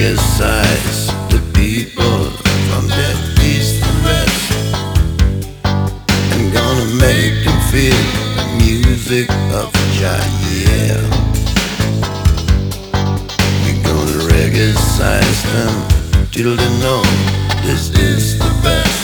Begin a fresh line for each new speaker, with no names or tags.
reggae-size the people from the east and west. I'm gonna make them feel the music of Jah, yeah. We're gonna reggae-size them till they know this is the best.